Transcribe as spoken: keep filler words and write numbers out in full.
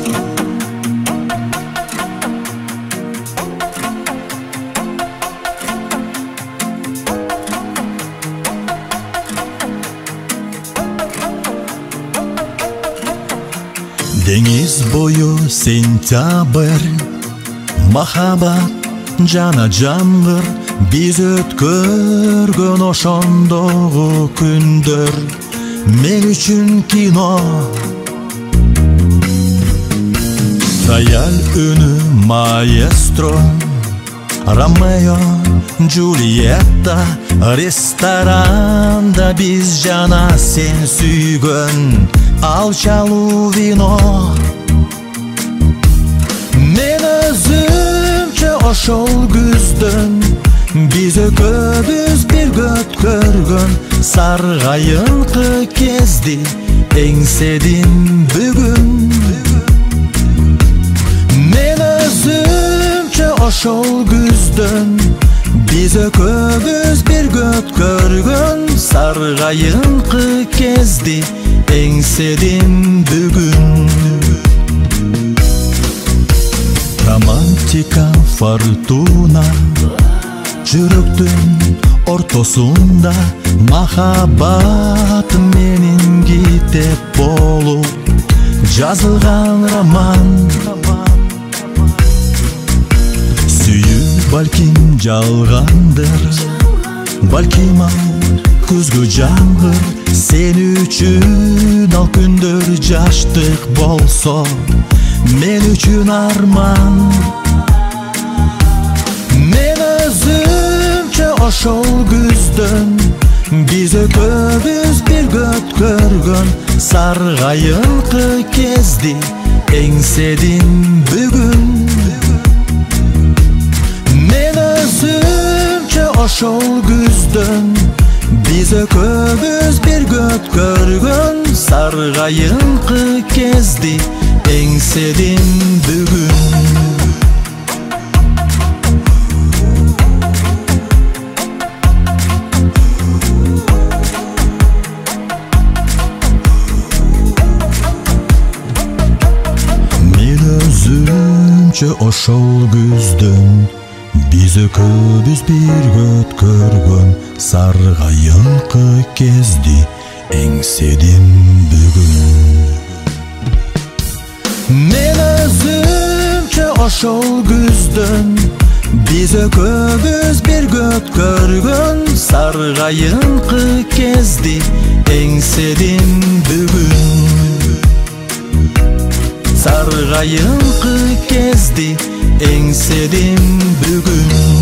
Деңиз бою сентябрь, махабат жана жамгыр, биз өткөргөн ошондогу күндөр мен үчүн кино. Рояль үнү маэстро, Ромео, Джульетта, ресторанда биз жана сен сүйгөн алчалуу вино. Мен өзүмчө ошол күздөн биз экөөбүз бирге өткөргөн саргайыңкы кезди эңседим бүгүн. Мен өзүмчө ошол күздөн биз экөөбүз бирге өткөргөн саргайыңкы кезди эңседим бүгүн. Романтика фортуна жүрөктүн ортосунда, махаббат менин китеп болуп жазылган роман. Сүйүү балким жалгандыр, балким ал күзгү жамгыр, сен үчүн ал күндөр жаштык болсо, мен үчүн арман. Мен өзүмчө ошол күздөн биз экөөбүз бирге өткөргөн саргайыңкы кезди эңседим бүгүн. Мен өзүмчө ошол күздөн биз экөөбүз бирге өткөргөн саргайыңкы кезди эңседим бүгүн. Мен өзүмчө ошол күздөн биз экөөбүз бирге өткөргөн саргайыңкы кезди эңседим бүгүн. Мен өзүмчө ошол күздөн биз экөөбүз бирге өткөргөн саргайыңкы кезди эңседим бүгүн. Саргайыңкы кезди эңседим бүгүн.